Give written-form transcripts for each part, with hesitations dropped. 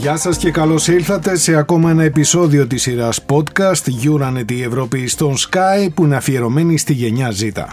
Γεια σας και καλώς ήλθατε σε ακόμα ένα επεισόδιο της σειράς podcast Euronet η Ευρώπη στον Sky, που είναι αφιερωμένη στη γενιά Z.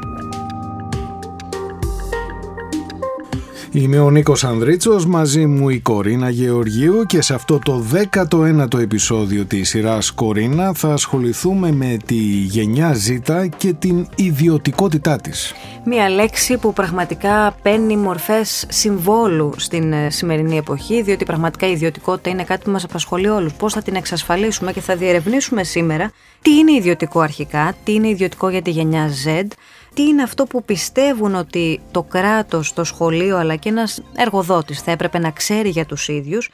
Είμαι ο Νίκος Ανδρίτσος, μαζί μου η Κορίνα Γεωργίου, και σε αυτό το 19ο επεισόδιο της σειράς Κορίνα θα ασχοληθούμε με τη γενιά Z και την ιδιωτικότητά της. Μία λέξη που πραγματικά παίρνει μορφές συμβόλου στην σημερινή εποχή, διότι πραγματικά η ιδιωτικότητα είναι κάτι που μας απασχολεί όλους. Πώς θα την εξασφαλίσουμε, και θα διερευνήσουμε σήμερα τι είναι ιδιωτικό αρχικά, τι είναι ιδιωτικό για τη γενιά Z, τι είναι αυτό που πιστεύουν ότι το κράτος, το σχολείο αλλά και ένας εργοδότης θα έπρεπε να ξέρει για τους ίδιους,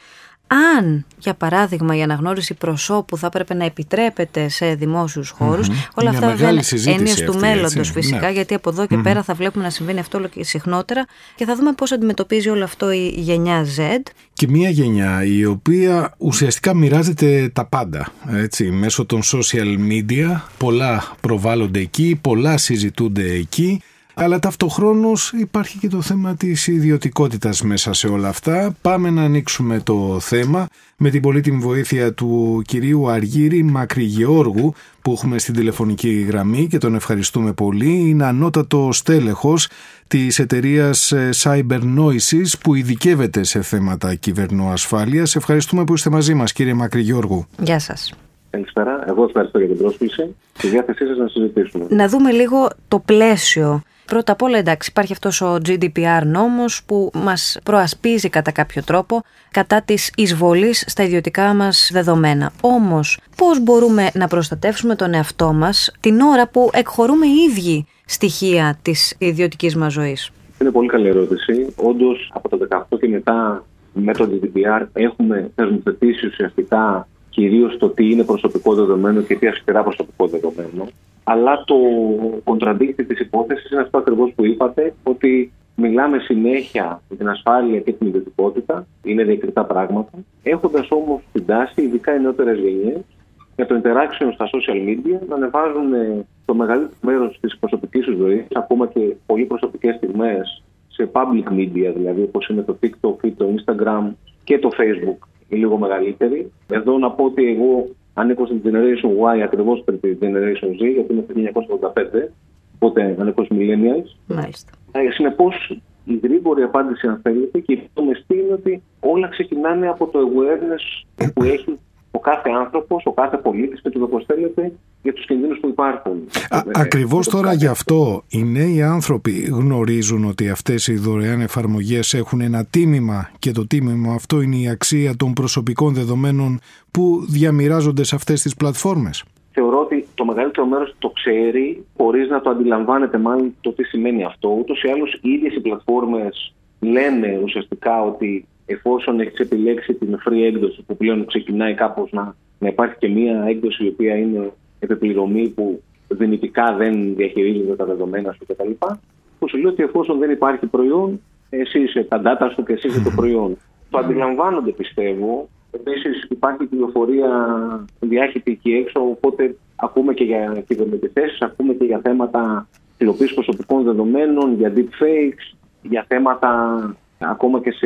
αν, για παράδειγμα, η αναγνώριση προσώπου θα έπρεπε να επιτρέπεται σε δημόσιους χώρους. Όλα αυτά βέβαια είναι έννοιες του μέλλοντος φυσικά, γιατί από εδώ και πέρα θα βλέπουμε να συμβαίνει αυτό όλο και συχνότερα, και θα δούμε πώς αντιμετωπίζει όλο αυτό η γενιά Z. Και μια γενιά η οποία ουσιαστικά μοιράζεται τα πάντα, έτσι, μέσω των social media. Πολλά προβάλλονται εκεί, πολλά συζητούνται εκεί. Αλλά ταυτοχρόνως υπάρχει και το θέμα της ιδιωτικότητας μέσα σε όλα αυτά. Πάμε να ανοίξουμε το θέμα με την πολύτιμη βοήθεια του κυρίου Αργύρη Μακρυγεώργου, που έχουμε στην τηλεφωνική γραμμή και τον ευχαριστούμε πολύ. Είναι ανώτατο στέλεχος της εταιρείας Cybernoises, που ειδικεύεται σε θέματα κυβερνοασφάλειας. Ευχαριστούμε που είστε μαζί μας, κύριε Μακρυγεώργου. Γεια σας. Καλησπέρα. Εγώ ευχαριστώ για την πρόσκληση. Στη διάθεσή σας να συζητήσουμε. Να δούμε λίγο το πλαίσιο. Πρώτα απ' όλα, εντάξει, υπάρχει αυτός ο GDPR νόμος που μας προασπίζει κατά κάποιο τρόπο κατά της εισβολής στα ιδιωτικά μας δεδομένα. Όμως, πώς μπορούμε να προστατεύσουμε τον εαυτό μας την ώρα που εκχωρούμε οι ίδιοι στοιχεία της ιδιωτικής μας ζωής? Είναι πολύ καλή ερώτηση. Όντως, από το 2018 και μετά, με το GDPR, έχουμε θεσμοθετήσει ουσιαστικά κυρίως το τι είναι προσωπικό δεδομένο και τι ασχετικά προσωπικό δεδομένο. Αλλά το contradict της υπόθεσης είναι αυτό ακριβώς που είπατε, ότι μιλάμε συνέχεια για την ασφάλεια και την ιδιωτικότητα, είναι διακριτά πράγματα, έχοντας όμως την τάση, ειδικά οι νεότερες γενιές, για το interaction στα social media να ανεβάζουν το μεγαλύτερο μέρος της προσωπικής τους ζωής, ακόμα και πολύ προσωπικές στιγμές, σε public media, δηλαδή όπως είναι το TikTok ή το Instagram και το Facebook, η λίγο μεγαλύτερη. Εδώ να πω ότι εγώ ανήκω στην Generation Y ακριβώς πριν τη Generation Z, γιατί είμαι το 1985, οπότε ανήκω στους Millennials. Μάλιστα. Συνεπώς, η γρήγορη απάντηση, αν θέλετε, και η μεστή είναι ότι όλα ξεκινάνε από το awareness που έχει ο κάθε άνθρωπος, ο κάθε πολίτης, και το όπως θέλετε, για τους κινδύνους που υπάρχουν. Ακριβώς τώρα γι' αυτό οι νέοι άνθρωποι γνωρίζουν ότι αυτές οι δωρεάν εφαρμογές έχουν ένα τίμημα, και το τίμημα αυτό είναι η αξία των προσωπικών δεδομένων που διαμοιράζονται σε αυτές τις πλατφόρμες. Θεωρώ ότι το μεγαλύτερο μέρος το ξέρει, χωρίς να το αντιλαμβάνεται μάλλον το τι σημαίνει αυτό. Ούτως ή άλλως, οι ίδιες οι πλατφόρμες λένε ουσιαστικά ότι εφόσον έχεις επιλέξει την free έκδοση, που πλέον ξεκινάει κάπως να υπάρχει και μία έκδοση η οποία είναι επιπληρωμή, που δυνητικά δεν διαχειρίζεται τα δεδομένα σου κτλ., που σου λέει ότι εφόσον δεν υπάρχει προϊόν, εσύ είσαι τα data σου και εσύ είσαι το προϊόν. Το αντιλαμβάνονται, πιστεύω. Επίσης, υπάρχει πληροφορία διάχυτη εκεί έξω, οπότε ακούμε και για κυβερνοεπιθέσεις, ακούμε και για θέματα τυλοποίησης προσωπικών δεδομένων, για deepfakes, για θέματα ακόμα και σε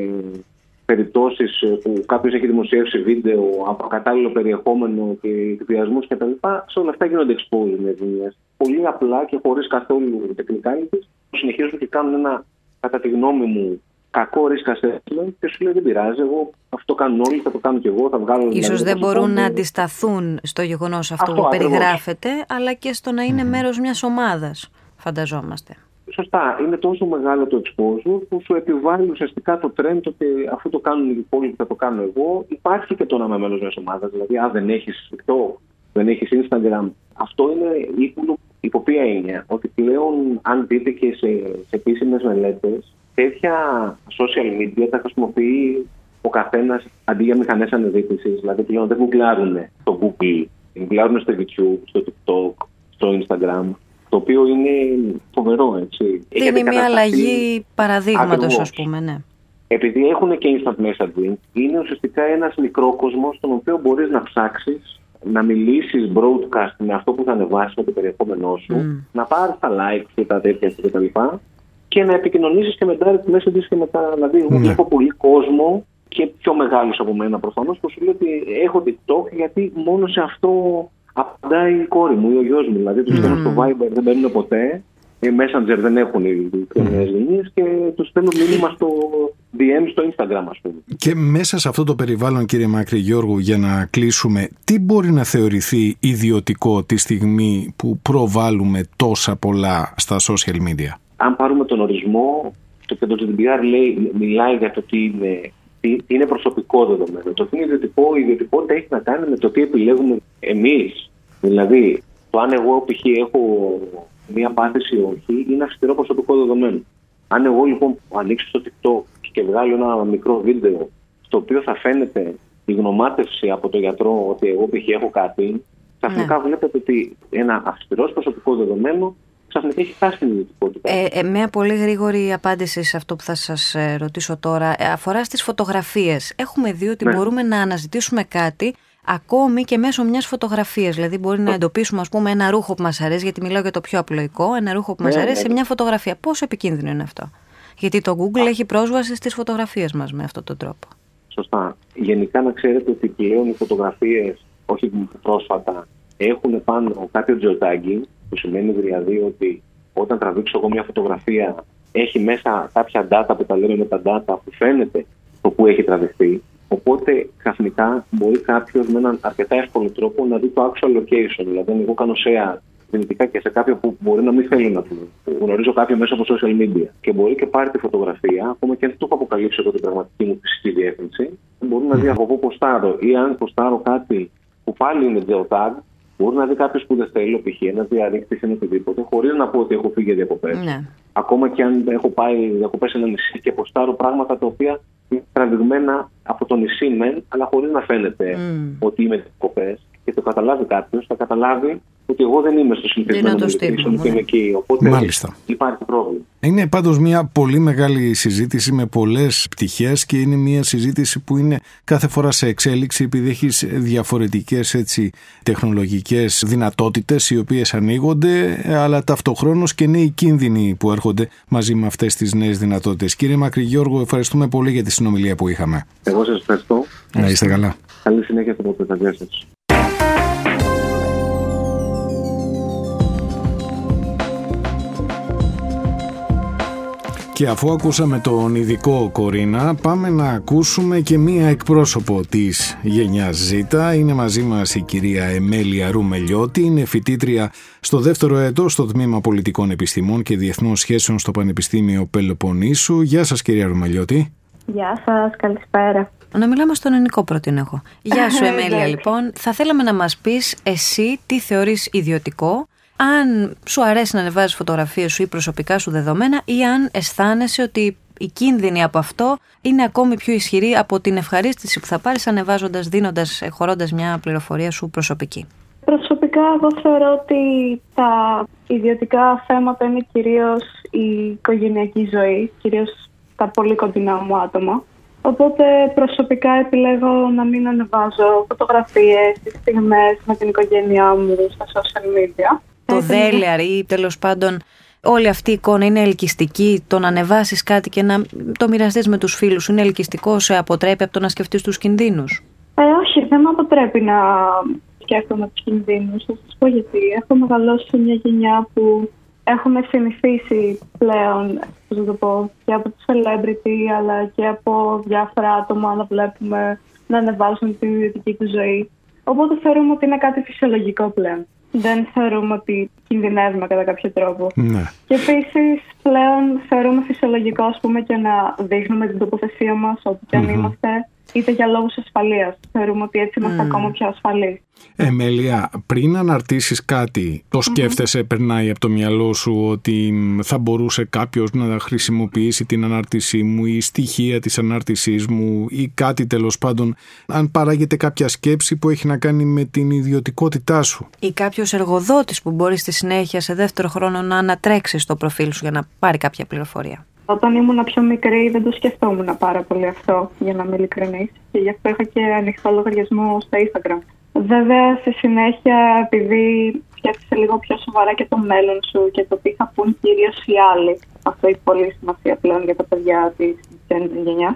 περιπτώσεις που κάποιος έχει δημοσιεύσει βίντεο από ακατάλληλο περιεχόμενο και εκβιασμούς κτλ. Σε όλα αυτά γίνονται exposed με δουλειές. Πολύ απλά και χωρίς καθόλου technicalities, συνεχίζουν και κάνουν ένα, κατά τη γνώμη μου, κακό risk assessment, και σου λέει δεν πειράζει, εγώ αυτό κάνουν όλοι, θα το κάνω και εγώ, θα βγάλω. Ίσως δεν μπορούν να αντισταθούν στο γεγονός αυτό που περιγράφεται, αλλά και στο να είναι μέρος μιας ομάδας, φανταζόμαστε. Σωστά. Είναι τόσο μεγάλο το exposure που σου επιβάλλει ουσιαστικά το trend ότι αφού το κάνουν οι υπόλοιποι θα το κάνω εγώ. Υπάρχει και το να είμαι μέλος μιας ομάδας. Δηλαδή, δεν έχεις TikTok, δεν έχεις Instagram. Αυτό είναι υπό ποια έννοια? Ότι πλέον, αν δείτε και σε επίσημες μελέτες, τέτοια social media τα χρησιμοποιεί ο καθένας αντί για μηχανές αναζήτησης. Δηλαδή, πλέον δεν γκουγκλάρουν στο Google, γκουγκλάρουν στο YouTube, στο TikTok, στο Instagram. Το οποίο είναι φοβερό, έτσι. Είναι μια αλλαγή παραδείγματος, ας πούμε, ναι. Επειδή έχουν και instant messaging, είναι ουσιαστικά ένας μικρόκοσμος στον οποίο μπορείς να ψάξεις, να μιλήσεις broadcast με αυτό που θα ανεβάσεις με το περιεχόμενό σου, να πάρεις τα likes και τα τέτοια κτλ. Και να επικοινωνήσεις και με direct messages και μετά. Δηλαδή, βλέπω πολύ κόσμο και πιο μεγάλους από μένα προφανώς, που σου λέει ότι έχω TikTok γιατί μόνο σε αυτό απαντάει η κόρη μου ή ο γιος μου. Δηλαδή τους στέλνω στο Viber, δεν μπαίνουν ποτέ. Messenger δεν έχουν οι νέες γενιές και τους στέλνω μήνυμα στο DM στο Instagram, ας πούμε. Και μέσα σε αυτό το περιβάλλον, κύριε Μακρυγιώργου, για να κλείσουμε, τι μπορεί να θεωρηθεί ιδιωτικό τη στιγμή που προβάλλουμε τόσα πολλά στα social media? Αν πάρουμε τον ορισμό, το GDPR μιλάει για το τι είναι προσωπικό δεδομένο. Το τι είναι ιδιωτικό, η ιδιωτικότητα έχει να κάνει με το τι επιλέγουμε εμείς. Δηλαδή, το αν εγώ π.χ. έχω μία πάθηση ή όχι, είναι αυστηρό προσωπικό δεδομένο. Αν εγώ λοιπόν ανοίξω στο TikTok και βγάλω ένα μικρό βίντεο, στο οποίο θα φαίνεται η γνωμάτευση από τον γιατρό ότι εγώ π.χ. έχω κάτι, ξαφνικά βλέπετε ότι ένα αυστηρό προσωπικό δεδομένο ξαφνικά έχει φτάσει στην ιδιωτικότητα. Μια πολύ γρήγορη απάντηση σε αυτό που θα σας ρωτήσω τώρα αφορά στις φωτογραφίες. Έχουμε δει ότι μπορούμε να αναζητήσουμε κάτι ακόμη και μέσω μιας φωτογραφίας. Δηλαδή, μπορεί να εντοπίσουμε, ας πούμε, ένα ρούχο που μας αρέσει, γιατί μιλάω για το πιο απλοϊκό, ένα ρούχο που μας αρέσει σε μια φωτογραφία. Πόσο επικίνδυνο είναι αυτό? Γιατί το Google έχει πρόσβαση στις φωτογραφίες μας με αυτόν τον τρόπο. Σωστά. Γενικά, να ξέρετε ότι πλέον οι φωτογραφίες, όχι πρόσφατα, έχουν πάνω κάποιο geotagging, που σημαίνει δηλαδή ότι όταν τραβήξω εγώ μια φωτογραφία, έχει μέσα κάποια data που τα λέμε με τα data που φαίνεται το που έχει τραβηχθεί. Οπότε ξαφνικά μπορεί κάποιος με έναν αρκετά εύκολο τρόπο να δει το actual location. Δηλαδή, αν εγώ κάνω share δυνητικά και σε κάποιον που μπορεί να μην θέλει να το γνωρίζω κάποιον μέσα από social media και μπορεί και πάρει τη φωτογραφία, ακόμα και αν το έχω αποκαλύψει εγώ την πραγματική μου φυσική διεύθυνση, μπορεί να δει από πού ποστάρω, ή αν ποστάρω κάτι που πάλι είναι geotag, μπορεί να δει κάποιο που δεν θέλει, π.χ. ένα διαρρήκτη ή οτιδήποτε, χωρίς να πω ότι έχω φύγει για διακοπές. Ακόμα και αν έχω πάει διακοπές σε ένα νησί και ποστάρω πράγματα τα οποία είναι τραβηγμένα από το νησί μεν, αλλά χωρίς να φαίνεται ότι είμαι διακοπές, και το καταλάβει κάποιος, θα καταλάβει ότι εγώ δεν είμαι στο συνηθισμένο location και είμαι εκεί. Οπότε υπάρχει πρόβλημα. Είναι πάντως μια πολύ μεγάλη συζήτηση με πολλές πτυχές και είναι μια συζήτηση που είναι κάθε φορά σε εξέλιξη, επειδή έχεις διαφορετικές τεχνολογικές δυνατότητες οι οποίες ανοίγονται, αλλά ταυτοχρόνως και νέοι κίνδυνοι που έρχονται μαζί με αυτές τις νέες δυνατότητες. Κύριε Μακρυγιώργου, ευχαριστούμε πολύ για τη συνομιλία που είχαμε. Εγώ σας ευχαριστώ. Να είστε καλά. Καλή συνέχεια στην προπαιδεία σας. Και αφού ακούσαμε τον ειδικό Κορίνα, πάμε να ακούσουμε και μία εκπρόσωπο της γενιάς Z. Είναι μαζί μας η κυρία Εμέλεια Ρουμελιώτη, είναι φοιτήτρια στο δεύτερο έτος στο Τμήμα Πολιτικών Επιστημών και Διεθνών Σχέσεων στο Πανεπιστήμιο Πελοποννήσου. Γεια σας, κυρία Ρουμελιώτη. Γεια σας, καλησπέρα. Να μιλάμε στον ελληνικό προτείνω. Γεια σου, Εμέλεια, λοιπόν. Θα θέλαμε να μας πεις εσύ τι θεωρείς ιδιωτικό, αν σου αρέσει να ανεβάζεις φωτογραφίες σου ή προσωπικά σου δεδομένα, ή αν αισθάνεσαι ότι η κίνδυνη από αυτό είναι ακόμη πιο ισχυρή από την ευχαρίστηση που θα πάρεις ανεβάζοντας, χωρώντας μια πληροφορία σου προσωπική. Προσωπικά, εγώ θεωρώ ότι τα ιδιωτικά θέματα είναι κυρίως η οικογενειακή ζωή, κυρίως τα πολύ κοντινά μου άτομα. Οπότε προσωπικά επιλέγω να μην ανεβάζω φωτογραφίες ή στιγμές με την οικογένειά μου στα social media. Το δέλεαρ ή τέλος πάντων όλη αυτή η εικόνα είναι ελκυστική, το να ανεβάσεις κάτι και να το μοιραστείς με τους φίλους σου είναι ελκυστικό, σε αποτρέπει από το να σκεφτείς τους κινδύνους? Όχι, δεν με αποτρέπει να σκέφτομαι τους κινδύνους. Θα σας πω γιατί. Έχω μεγαλώσει σε μια γενιά που έχουμε συνηθίσει πλέον, πώς να το πω, και από τους celebrity αλλά και από διάφορα άτομα να βλέπουμε να ανεβάζουν την ιδιωτική του ζωή. Οπότε θεωρούμε ότι είναι κάτι φυσιολογικό πλέον. Δεν θεωρούμε ότι κινδυνεύουμε κατά κάποιο τρόπο. Ναι. Και επίσης πλέον θεωρούμε φυσιολογικό, ας πούμε, και να δείχνουμε την τοποθεσία μας όπου και αν είμαστε, είτε για λόγους ασφαλείας. Θεωρούμε ότι έτσι είμαστε ακόμα πιο ασφαλείς. Εμέλεια, πριν αναρτήσεις κάτι, το σκέφτεσαι, περνάει από το μυαλό σου ότι θα μπορούσε κάποιος να χρησιμοποιήσει την ανάρτησή μου ή στοιχεία της ανάρτησής μου ή κάτι τέλος πάντων, αν παράγεται κάποια σκέψη που έχει να κάνει με την ιδιωτικότητά σου? Ή κάποιος εργοδότης που μπορεί στη συνέχεια σε δεύτερο χρόνο να ανατρέξει στο προφίλ σου για να πάρει κάποια πληροφορία? Όταν ήμουν πιο μικρή δεν το σκεφτόμουν πάρα πολύ αυτό, για να είμαι ειλικρινής. Και γι' αυτό είχα και ανοιχτό λογαριασμό στο Instagram. Βέβαια, στη συνέχεια, επειδή σκέφτεσαι λίγο πιο σοβαρά και το μέλλον σου και το τι θα πούν κυρίως οι άλλοι, αυτό έχει πολύ σημασία πλέον για τα παιδιά της γενιάς,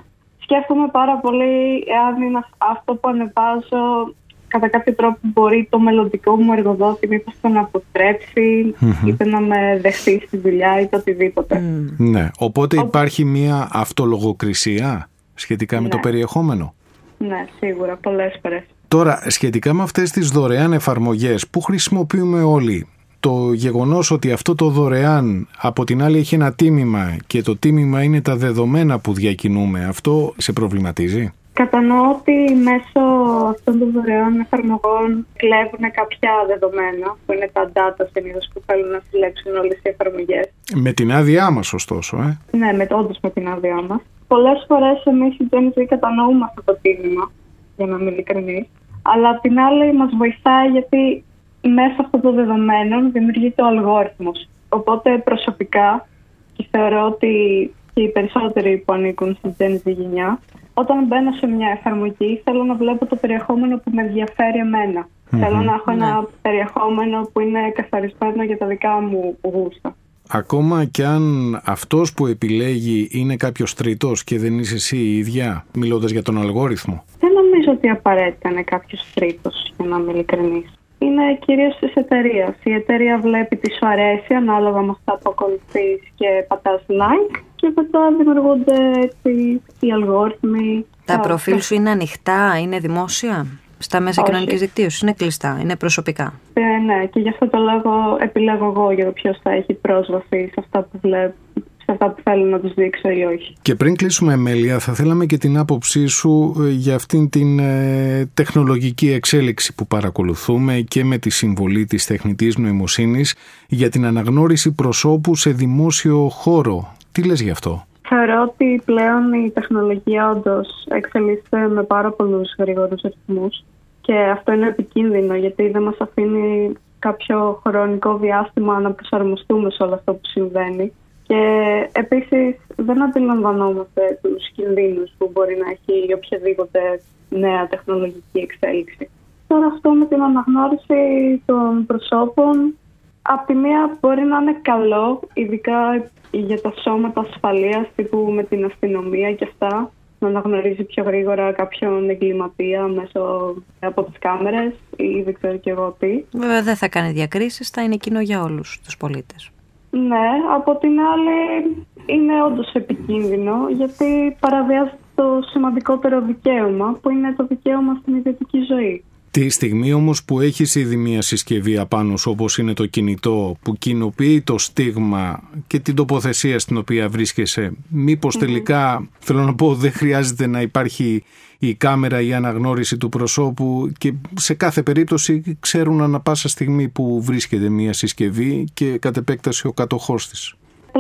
σκέφτομαι πάρα πολύ εάν είναι αυτό που ανεβάζω κατά κάποιο τρόπο μπορεί το μελλοντικό μου εργοδότη μήπως το να αποτρέψει, είτε να με δεχτεί στη δουλειά είτε οτιδήποτε. Ναι, οπότε υπάρχει μια αυτολογοκρισία σχετικά με το περιεχόμενο. Ναι, σίγουρα, πολλές φορές. Τώρα, σχετικά με αυτές τις δωρεάν εφαρμογές που χρησιμοποιούμε όλοι, το γεγονός ότι αυτό το δωρεάν από την άλλη έχει ένα τίμημα και το τίμημα είναι τα δεδομένα που διακινούμε, αυτό σε προβληματίζει? Κατανοώ ότι μέσω αυτών των δωρεάν εφαρμογών κλέβουν κάποια δεδομένα, που είναι τα data συνήθως που θέλουν να συλλέξουν όλες οι εφαρμογές. Με την άδειά μας, ωστόσο, Ναι, όντως με την άδειά μας. Πολλές φορές εμείς οι Gen Z κατανοούμε αυτό το τίμημα, για να είμαι ειλικρινής. Αλλά απ' την άλλη μας βοηθάει γιατί μέσα αυτών των δεδομένων δημιουργείται ο αλγόριθμος. Οπότε προσωπικά, και θεωρώ ότι και οι περισσότεροι που ανήκουν στην Gen Z γενιά, όταν μπαίνω σε μια εφαρμογή θέλω να βλέπω το περιεχόμενο που με ενδιαφέρει εμένα. Θέλω να έχω ένα περιεχόμενο που είναι καθαρισμένο για τα δικά μου γούστα. Ακόμα και αν αυτός που επιλέγει είναι κάποιος τρίτος και δεν είσαι εσύ η ίδια, μιλώντας για τον αλγόριθμο. Δεν νομίζω ότι απαραίτητα είναι κάποιος τρίτος, για να είμαι ειλικρινής. Είναι κυρίως της εταιρείας. Η εταιρεία βλέπει τι σου αρέσει ανάλογα με αυτά που ακολουθείς και πατάς like και μετά δημιουργούνται έτσι οι αλγόριθμοι. Τα προφίλ σου είναι ανοιχτά, είναι δημόσια? Στα μέσα κοινωνικής δικτύωσης είναι κλειστά, είναι προσωπικά? Ναι, και γι' αυτό το λόγο επιλέγω εγώ για το ποιος θα έχει πρόσβαση σε αυτά που βλέπω, σε αυτά που θέλω να τους δείξω ή όχι. Και πριν κλείσουμε, Εμέλεια, θα θέλαμε και την άποψή σου για αυτήν την τεχνολογική εξέλιξη που παρακολουθούμε και με τη συμβολή της τεχνητής νοημοσύνης για την αναγνώριση προσώπου σε δημόσιο χώρο. Τι λες γι' αυτό? Θεωρώ ότι πλέον η τεχνολογία όντως εξελίσσεται με πάρα πολλούς γρήγορους ρυθμούς και αυτό είναι επικίνδυνο γιατί δεν μας αφήνει κάποιο χρονικό διάστημα να προσαρμοστούμε σε όλο αυτό που συμβαίνει. Και επίσης δεν αντιλαμβανόμαστε τους κινδύνους που μπορεί να έχει οποιαδήποτε νέα τεχνολογική εξέλιξη. Τώρα αυτό με την αναγνώριση των προσώπων, απ' τη μία μπορεί να είναι καλό, ειδικά για τα σώματα ασφαλείας, τύπου με την αστυνομία και αυτά, να αναγνωρίζει πιο γρήγορα κάποιον εγκληματία μέσω από τις κάμερες ή δεν ξέρω και εγώ τι. Βέβαια δεν θα κάνει διακρίσεις, θα είναι κοινό για όλους τους πολίτες. Ναι, από την άλλη είναι όντως επικίνδυνο γιατί παραβιάζει το σημαντικότερο δικαίωμα που είναι το δικαίωμα στην ιδιωτική ζωή. Τη στιγμή όμως που έχεις ήδη μια συσκευή απάνω σου όπως είναι το κινητό που κοινοποιεί το στίγμα και την τοποθεσία στην οποία βρίσκεσαι, μήπως τελικά, θέλω να πω, δεν χρειάζεται να υπάρχει η κάμερα, η αναγνώριση του προσώπου και σε κάθε περίπτωση ξέρουν ανά πάσα στιγμή που βρίσκεται μια συσκευή και κατ' επέκταση ο κατοχός της?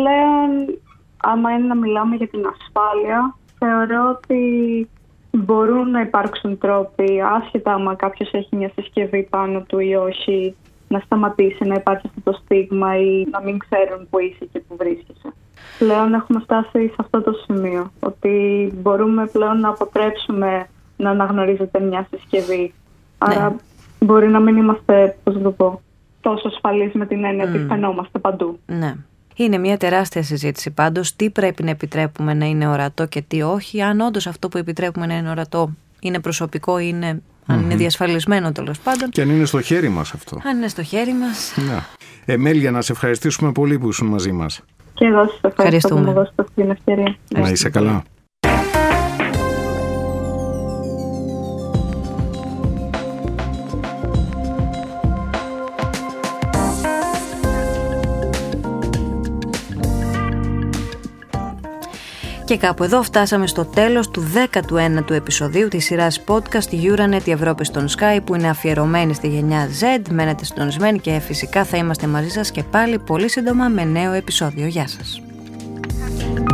Πλέον, άμα είναι να μιλάμε για την ασφάλεια, θεωρώ ότι μπορούν να υπάρξουν τρόποι, άσχετα άμα κάποιος έχει μια συσκευή πάνω του ή όχι, να σταματήσει να υπάρχει αυτό το στίγμα ή να μην ξέρουν που είσαι και που βρίσκεσαι. Πλέον έχουμε φτάσει σε αυτό το σημείο, ότι μπορούμε πλέον να αποτρέψουμε να αναγνωρίζεται μια συσκευή. Άρα μπορεί να μην είμαστε, τόσο ασφαλείς με την έννοια ότι φαινόμαστε παντού. Ναι. Είναι μια τεράστια συζήτηση πάντως. Τι πρέπει να επιτρέπουμε να είναι ορατό και τι όχι. Αν όντως αυτό που επιτρέπουμε να είναι ορατό είναι προσωπικό, αν είναι διασφαλισμένο τέλος πάντων. Και αν είναι στο χέρι μας αυτό. Αν είναι στο χέρι μας. Ναι. Εμέλεια, να σε ευχαριστήσουμε πολύ που ήσουν μαζί μας. Και εγώ σας ευχαριστώ που μου δώσετε αυτή την ευκαιρία. Να είσαι καλά. Και κάπου εδώ φτάσαμε στο τέλος του 19ου επεισοδίου της σειράς podcast Euranet, η Ευρώπη στον Sky, που είναι αφιερωμένη στη γενιά Z. Μένετε συντονισμένοι και φυσικά θα είμαστε μαζί σας και πάλι πολύ σύντομα με νέο επεισόδιο. Γεια σας.